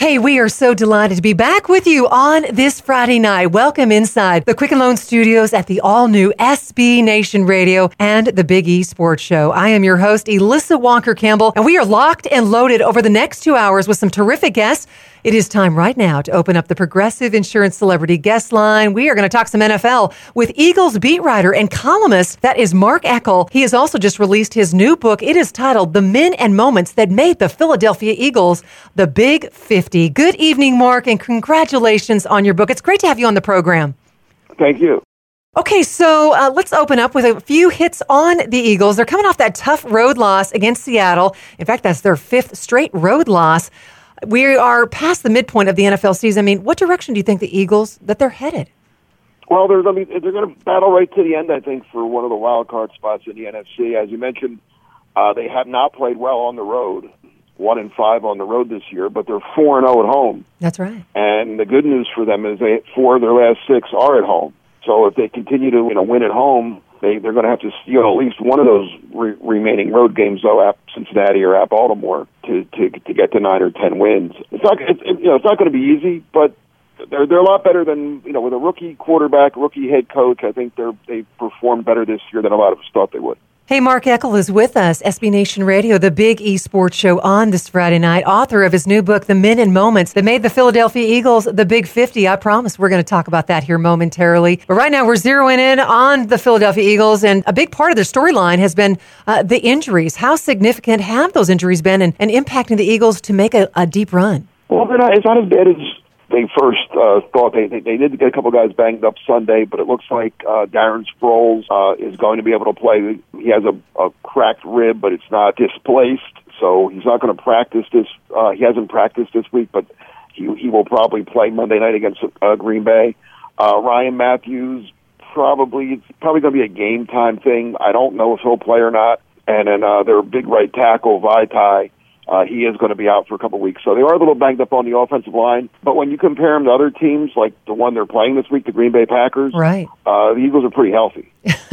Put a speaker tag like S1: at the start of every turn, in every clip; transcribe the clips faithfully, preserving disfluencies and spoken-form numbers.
S1: Hey, we are so delighted to be back with you on this Friday night. Welcome inside the Quicken Loan Studios at the all-new S B Nation Radio and the Big E Sports Show. I am your host, Elissa Walker-Campbell, and we are locked and loaded over the next two hours with some terrific guests. It is time right now to open up the Progressive Insurance Celebrity Guest Line. We are going to talk some N F L with Eagles beat writer and columnist. That is Mark Eckel. He has also just released his new book. It is titled The Men and Moments That Made the Philadelphia Eagles the Big fifty. Good evening, Mark, and congratulations on your book. It's great to have you on the program.
S2: Thank you.
S1: Okay, so uh, let's open up with a few hits on the Eagles. They're coming off that tough road loss against Seattle. In fact, that's their fifth straight road loss. We are past the midpoint of the N F L season. I mean, what direction do you think the Eagles, that they're headed?
S2: Well, they're, I mean, they're going to battle right to the end, I think, for one of the wild card spots in the N F C. As you mentioned, uh, they have not played well on the road, one and five on the road this year, but they're four and zero at home.
S1: That's right.
S2: And the good news for them is they four of their last six are at home. So if they continue to you know win at home, they they're going to have to steal at least one of those re- remaining road games, though, at Cincinnati or at Baltimore, to, to to get to nine or ten wins. It's not it's, you know it's not going to be easy, but they're they're a lot better than you know with a rookie quarterback, rookie head coach. I think they're they performed better this year than a lot of us thought they would.
S1: Hey, Mark Eckel is with us, S B Nation Radio, the Big E Sports Show on this Friday night, author of his new book, The Men and Moments That Made the Philadelphia Eagles the Big fifty. I promise we're going to talk about that here momentarily. But right now we're zeroing in on the Philadelphia Eagles, and a big part of their storyline has been uh, the injuries. How significant have those injuries been and, and impacting the Eagles to make a, a deep run?
S2: Well, they're not, it's not as bad as they first uh, thought. They, they they did get a couple guys banged up Sunday, but it looks like uh, Darren Sproles uh, is going to be able to play. He has a, a cracked rib, but it's not displaced, so he's not going to practice this. Uh, he hasn't practiced this week, but he he will probably play Monday night against uh, Green Bay. Uh, Ryan Matthews, probably it's probably going to be a game time thing. I don't know if he'll play or not. And then uh, their big right tackle, Vaitai, Uh, he is going to be out for a couple of weeks. So they are a little banged up on the offensive line. But when you compare them to other teams, like the one they're playing this week, the Green Bay Packers,
S1: right.
S2: uh, the Eagles are pretty healthy.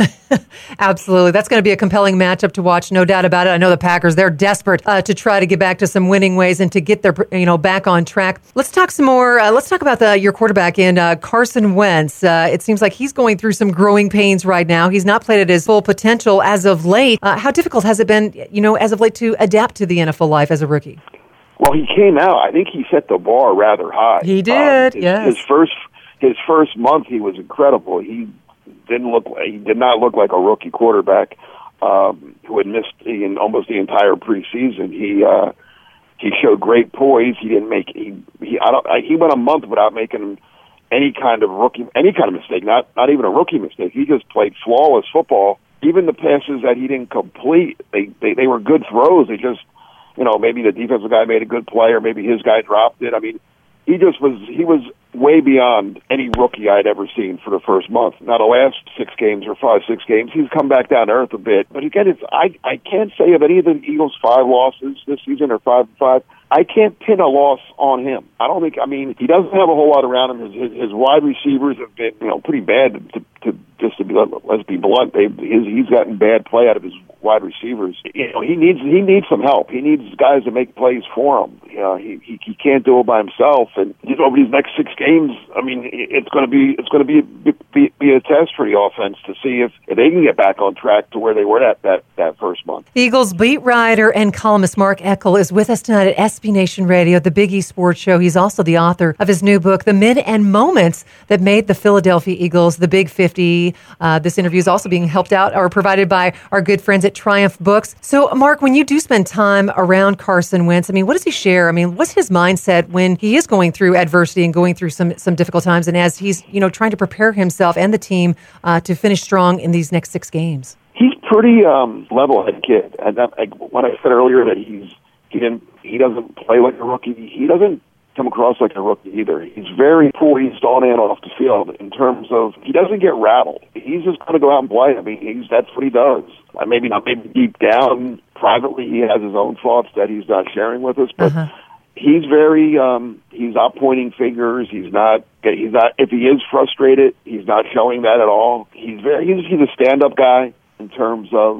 S1: Absolutely. That's going to be a compelling matchup to watch, no doubt about it. I know the Packers, they're desperate uh, to try to get back to some winning ways and to get their, you know, back on track. Let's talk some more. Uh, let's talk about the, your quarterback in uh, Carson Wentz. Uh, it seems like he's going through some growing pains right now. He's not played at his full potential as of late. Uh, how difficult has it been, you know, as of late to adapt to the N F L life as a rookie?
S2: Well, he came out. I think he set the bar rather high.
S1: He did,
S2: um, his,
S1: yes.
S2: His first, his first month, he was incredible. He didn't look. He did not look like a rookie quarterback um, who had missed the, in almost the entire preseason. He uh, he showed great poise. He didn't make. He he. I don't. I, he went a month without making any kind of rookie, any kind of mistake. Not not even a rookie mistake. He just played flawless football. Even the passes that he didn't complete, they they, they were good throws. They just. You know, maybe the defensive guy made a good play, or maybe his guy dropped it. I mean, he just was, he was way beyond any rookie I'd ever seen for the first month. Now, the last six games or five, six games, he's come back down to earth a bit. But again, it's, I, I can't say of any of the Eagles' five losses this season or five and five, I can't pin a loss on him. I don't think, I mean, he doesn't have a whole lot around him. His, his, his wide receivers have been, you know, pretty bad to, to just to be, let's be blunt. They, his, he's gotten bad play out of his wide receivers. You know, he needs, he needs some help. He needs guys to make plays for him. You know, he, he, he can't do it by himself. And you know, over these next six games, I mean, it's going to be, it's going to be, be, be a test for the offense to see if, if they can get back on track to where they were at that, that first month.
S1: Eagles beat writer and columnist Mark Eckel is with us tonight at S B Nation Radio, the Big E Sports Show. He's also the author of his new book, The Men and Moments That Made the Philadelphia Eagles the Big fifty. Uh, this interview is also being helped out or provided by our good friends at Triumph Books. So, Mark, when you do spend time around Carson Wentz, I mean, what does he share? I mean, what's his mindset when he is going through adversity and going through some some difficult times, and as he's, you know, trying to prepare himself and the team uh, to finish strong in these next six games?
S2: He's pretty um, level-headed kid, and that, like, when I said earlier that he's he didn't he doesn't play like a rookie, he doesn't come across like a rookie either. He's very poised on and off the field in terms of he doesn't get rattled. He's just going to go out and play. I mean, he's that's what he does. Uh, maybe not maybe deep down privately he has his own thoughts that he's not sharing with us, but. Uh-huh. He's very, um, he's not pointing fingers. He's not, he's not, if he is frustrated, he's not showing that at all. He's very, he's, he's a stand-up guy in terms of,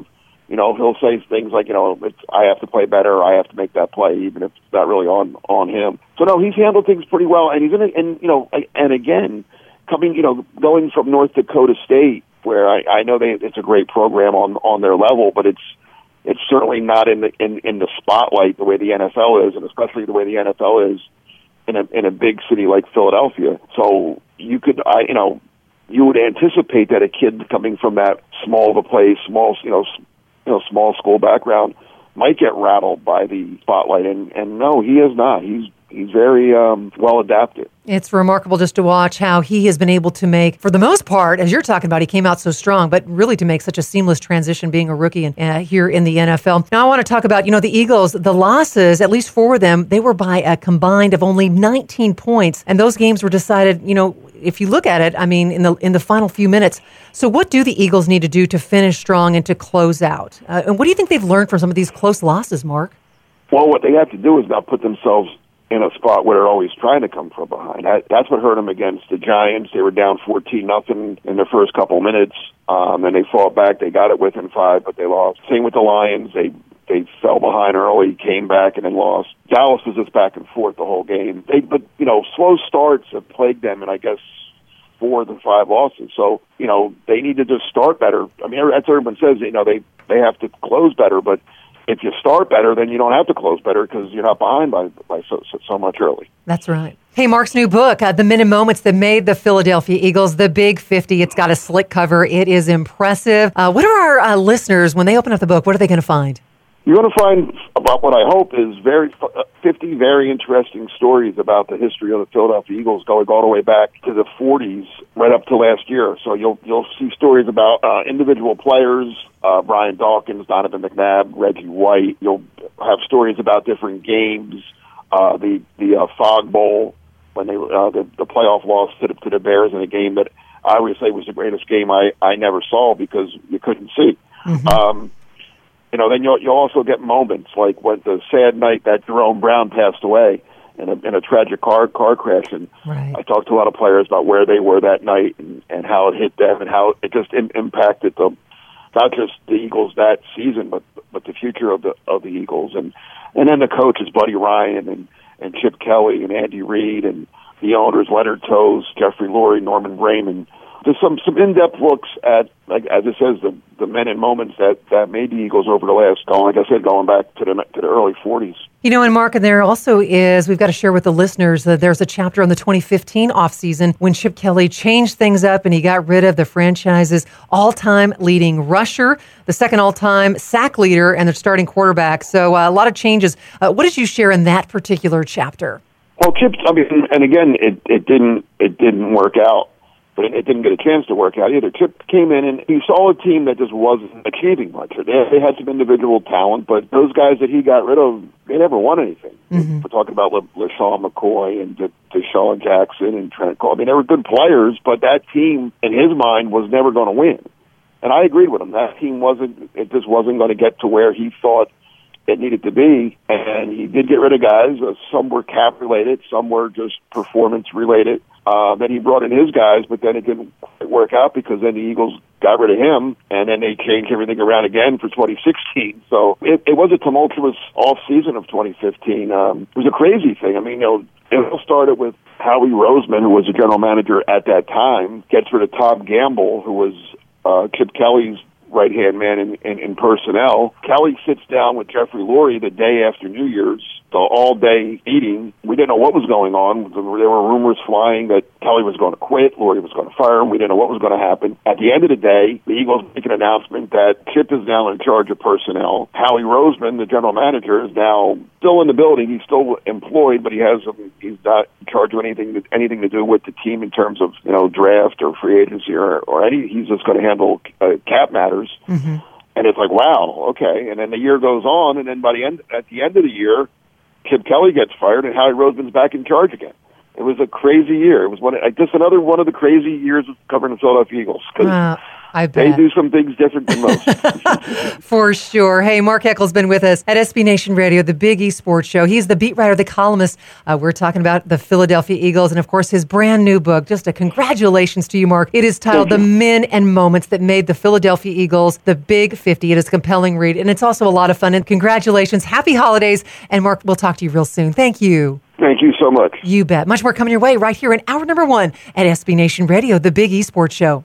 S2: you know, he'll say things like, you know, it's, I have to play better, I have to make that play, even if it's not really on on him. So no, he's handled things pretty well, and he's in, a, and you know, and again, coming, you know, going from North Dakota State, where I, I know they it's a great program on on their level, but it's it's certainly not in the in, in the spotlight the way the N F L is, and especially the way the N F L is in a in a big city like Philadelphia. So you could, I you know, you would anticipate that a kid coming from that small of a place, small you know, you know, small school background might get rattled by the spotlight, and and no, he is not. He's He's very um, well adapted.
S1: It's remarkable just to watch how he has been able to make, for the most part, as you're talking about, he came out so strong, but really to make such a seamless transition being a rookie in, uh, here in the N F L. Now I want to talk about, you know, the Eagles, the losses, at least four of them, they were by a combined of only nineteen points. And those games were decided, you know, if you look at it, I mean, in the in the final few minutes. So what do the Eagles need to do to finish strong and to close out? Uh, and what do you think they've learned from some of these close losses, Mark?
S2: Well, what they have to do is not put themselves in a spot where they're always trying to come from behind. That, that's what hurt them against the Giants. They were down fourteen nothing in the first couple of minutes, um, and they fought back. They got it within five, but they lost. Same with the Lions. They they fell behind early, came back, and then lost. Dallas was just back and forth the whole game. They, but you know, slow starts have plagued them, and I guess four of the five losses. So you know, they need to just start better. I mean, as everyone says, you know, they they have to close better, but if you start better, then you don't have to close better because you're not behind by, by so, so, so much early.
S1: That's right. Hey, Mark's new book, uh, The Minute Moments That Made the Philadelphia Eagles, The Big fifty. It's got a slick cover. It is impressive. Uh, what are our uh, listeners, when they open up the book, what are they going to find?
S2: You're going to find about what I hope is very fifty very interesting stories about the history of the Philadelphia Eagles, going all the way back to the forties, right up to last year. So you'll you'll see stories about uh, individual players, uh, Brian Dawkins, Donovan McNabb, Reggie White. You'll have stories about different games, uh, the the uh, Fog Bowl when they uh, the, the playoff loss to the, to the Bears in a game that I always say was the greatest game I, I never saw because you couldn't see. Mm-hmm. Um, You know, then you'll, you'll also get moments like when the sad night that Jerome Brown passed away in a, in a tragic car car crash. And
S1: right.
S2: I talked to a lot of players about where they were that night and, and how it hit them and how it just in, impacted them, not just the Eagles that season, but but the future of the of the Eagles. And and then the coaches, Buddy Ryan and, and Chip Kelly and Andy Reid, and the owners, Leonard Toews, Jeffrey Lurie, Norman Brayman. There's some, some in-depth looks at, like as it says, the the men and moments that, that made the Eagles over the last, like I said, going back to the to the early forties.
S1: You know, and Mark, and there also is, we've got to share with the listeners that there's a chapter on the twenty fifteen offseason when Chip Kelly changed things up and he got rid of the franchise's all-time leading rusher, the second all-time sack leader, and their starting quarterback. So uh, a lot of changes. Uh, what did you share in that particular chapter?
S2: Well, Chip, I mean, and again, it, it didn't it didn't work out. But it didn't get a chance to work out either. Chip came in and he saw a team that just wasn't achieving much. They, they had some individual talent, but those guys that he got rid of, they never won anything. Mm-hmm. We're talking about La- LaShawn McCoy and De- Deshaun Jackson and Trent Cole. I mean, they were good players, but that team, in his mind, was never going to win. And I agreed with him. That team wasn't, it just wasn't going to get to where he thought it needed to be. And he did get rid of guys. Uh, some were cap-related, some were just performance-related. Uh, then he brought in his guys, but then it didn't quite work out because then the Eagles got rid of him, and then they changed everything around again for twenty sixteen. So it, it was a tumultuous off-season of twenty fifteen. Um, it was a crazy thing. I mean, you know, it all started with Howie Roseman, who was the general manager at that time, gets rid of Tom Gamble, who was uh, Chip Kelly's right-hand man in, in, in personnel. Kelly sits down with Jeffrey Lurie the day after New Year's, the all-day meeting. We didn't know what was going on. There were rumors flying that Kelly was going to quit, Lurie was going to fire him. We didn't know what was going to happen. At the end of the day, the Eagles make an announcement that Chip is now in charge of personnel. Howie Roseman, the general manager, is now still in the building. He's still employed, but he has he's not in charge of anything anything to do with the team in terms of, you know, draft or free agency or, or any. He's just going to handle uh, cap matters. Mm-hmm. And it's like, wow, okay. And then the year goes on, and then by the end, at the end of the year, Chip Kelly gets fired, and Howie Roseman's back in charge again. It was a crazy year. It was one, just another one of the crazy years of covering the Philadelphia Eagles. Cause,
S1: wow. I
S2: they
S1: bet.
S2: do some things different than most.
S1: For sure. Hey, Mark Eckel's been with us at S B Nation Radio, the Big E Sports Show. He's the beat writer, the columnist. Uh, we're talking about the Philadelphia Eagles and, of course, his brand new book. Just a congratulations to you, Mark. It is titled The Men and Moments That Made the Philadelphia Eagles the Big fifty. It is a compelling read, and it's also a lot of fun. And congratulations. Happy holidays. And, Mark, we'll talk to you real soon. Thank you.
S2: Thank you so much.
S1: You bet. Much more coming your way right here in hour number one at S B Nation Radio, the Big E Sports Show.